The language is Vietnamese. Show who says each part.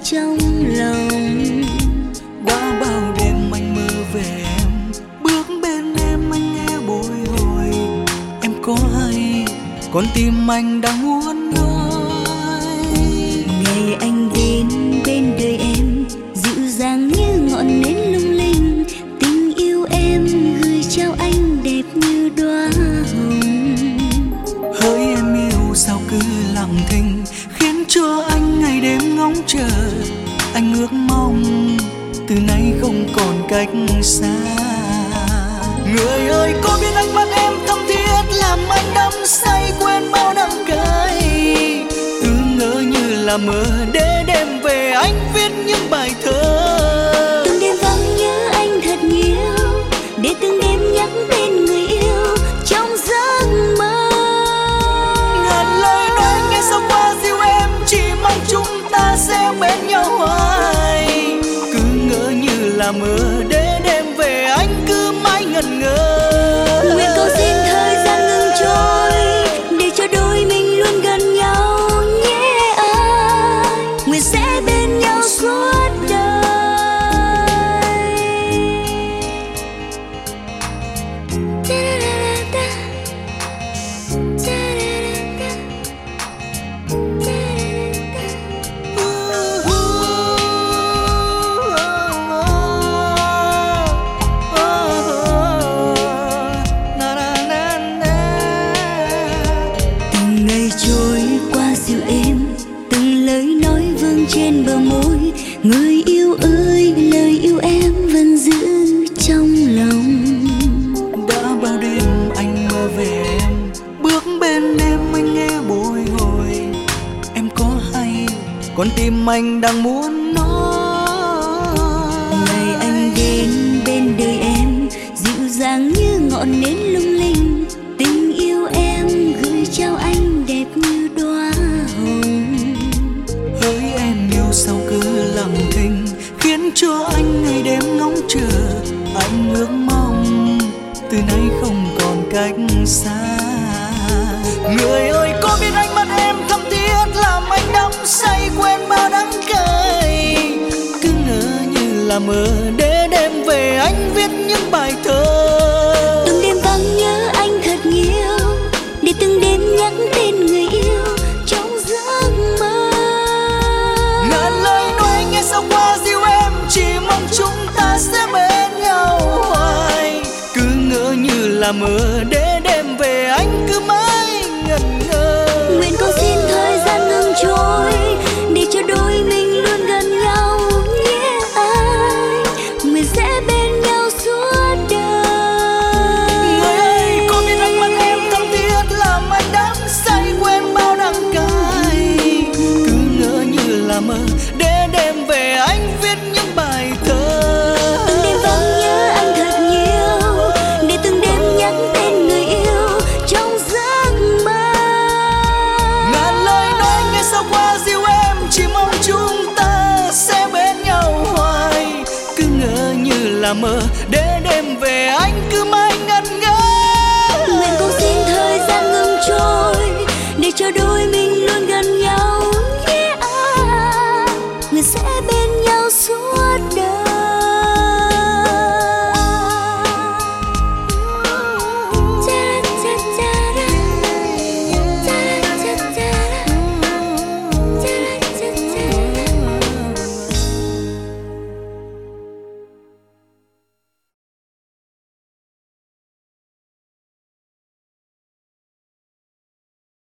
Speaker 1: trong lòng.
Speaker 2: Đã bao đêm anh mơ về em, bước bên em anh nghe bồi hồi. Em có hay con tim anh đang muốn nói.
Speaker 1: Ngày anh đến bên đời em, dịu dàng như ngọn nến lung linh. Tình yêu em gửi trao anh đẹp như đóa hồng.
Speaker 2: Hỡi em yêu sao cứ lặng thinh, khiến cho anh ngày đêm ngóng chờ. Anh ước mong từ nay không còn cách xa. Người ơi có biết ánh mắt em thâm thiết làm anh đắm say quên bao đắng cay. Cứ ngỡ như là mơ để đêm về anh viết những bài thơ.
Speaker 1: Từng đêm vắng nhớ anh thật nhiều, để từng đêm nhắc tên người yêu trong giấc mơ.
Speaker 2: Ngàn lời nói nghe sao qua dịu em, chỉ mong chúng ta sẽ bên nhau hoài. Cứ ngỡ như là mơ để đêm về anh cứ mãi ngẩn ngơ.
Speaker 1: Nguyện cầu xin thời gian ngừng trôi, để cho đôi mình luôn gần nhau nhé anh. Nguyện sẽ bên nhau suốt đời. Từng ngày trôi qua dịu êm, từng lời nói vương trên bờ môi. Người yêu ơi, lời yêu em vẫn giữ trong lòng.
Speaker 2: Đã bao đêm anh mơ về em, bước bên em anh nghe bồi hồi. Em có hay con tim anh đang muốn nói.
Speaker 1: Ngày anh đến bên đời em, dịu dàng như ngọn nến lung linh. Tình yêu em gửi trao anh đẹp như đóa hồng.
Speaker 2: Hỡi em yêu sao cứ lặng thinh, khiến cho anh ngày đêm ngóng chờ. Anh ước mong từ nay không còn cách xa. Người ơi có biết ánh mắt em thâm thiết làm anh đắm say quên bao đắng cay. Cứ ngỡ như là mơ để đêm về anh viết những bài thơ.
Speaker 1: Từng đêm vắng nhớ anh thật nhiều, để từng đêm nhắc tên người yêu trong giấc mơ.
Speaker 2: Ngàn lời nói nghe sao qua dịu em, chỉ mong chúng ta sẽ bên nhau hoài. Cứ ngỡ như là mơ để đêm về anh cứ mãi ngẩn ngơ.
Speaker 1: Nguyện cầu xin thời gian ngừng trôi, để cho đôi mình luôn gần nhau nhé anh. Nguyện sẽ bên nhau suốt đời.
Speaker 2: Người ơi có biết ánh mắt em thâm thiết làm anh đắm say quên bao đắng cay. Cứ ngỡ như là mơ để đêm về anh viết những bài thơ.
Speaker 1: Từng đêm vắng nhớ anh thật nhiều, để từng đêm nhắc tên người yêu trong giấc mơ.
Speaker 2: Ngàn lời nói nghe sao qua dịu em, chỉ mong chúng ta sẽ bên nhau hoài. Cứ ngỡ như là mơ để